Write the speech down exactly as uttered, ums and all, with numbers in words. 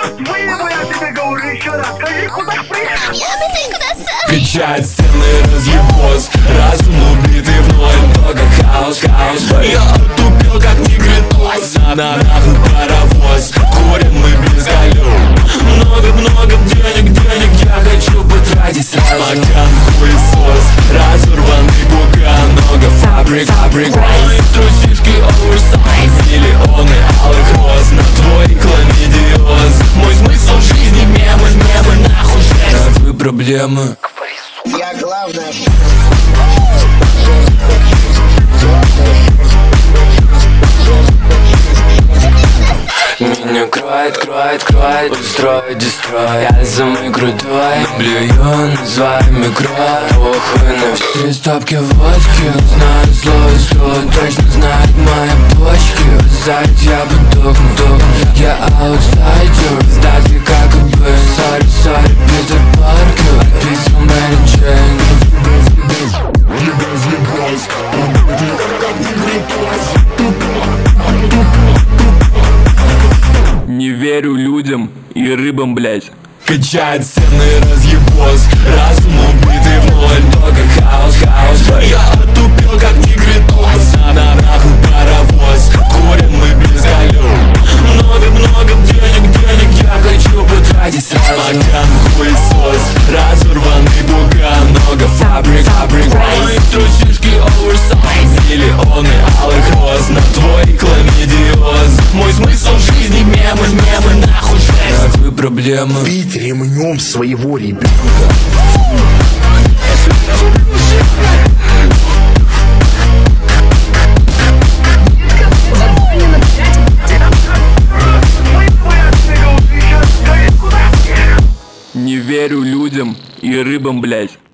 Выебу, я тебе говорю еще раз. Скажи, куда приехал? Качает стены разъебос, разум убитый вновь, много хаос, хаос. Я отупел как негритос, на нахуй паровоз, курим мы без колес. Много-много денег, денег я хочу потратить сразу. Макан, хуесос, разорванный буган, много фабрик, фабрик. Мои трусишки оверсайз, миллионы алых роз на твой хламидиоз. Мой смысл жизни мемы, мемы, нахуй жесть. А твои проблемы. Я главное. Меня кроет, кроет, кроет, устроит, дестрой. Я самый крутой, блюю, называй микро. Похуй на все стопки водки. Знаю слово, слово, точно знает мои почки. Сзади я подохну, дохну. Я аутсайдер, сдатки как и бы. Сори, сори, Питер Паркер. Описал Мэри Джейн. Не верю людям и рыбам, блять. Качает стены разъебос, разум убитый в ноль, только хаос, хаос. Я отупел как негритос, на нахуй паровоз, курим мы без колес. Много-много денег, денег я хочу потратить сразу. Макан, хуесос, разорванный буган, много фабрик, фабрик. Мои трусишки оверсайз, миллионы алых роз на твой хламидиоз. Мой смысл жизни мемы, мемы, нахуй жесть. А твои проблемы. Бить ремнем своего ребенка. Не верю людям и рыбам, блять.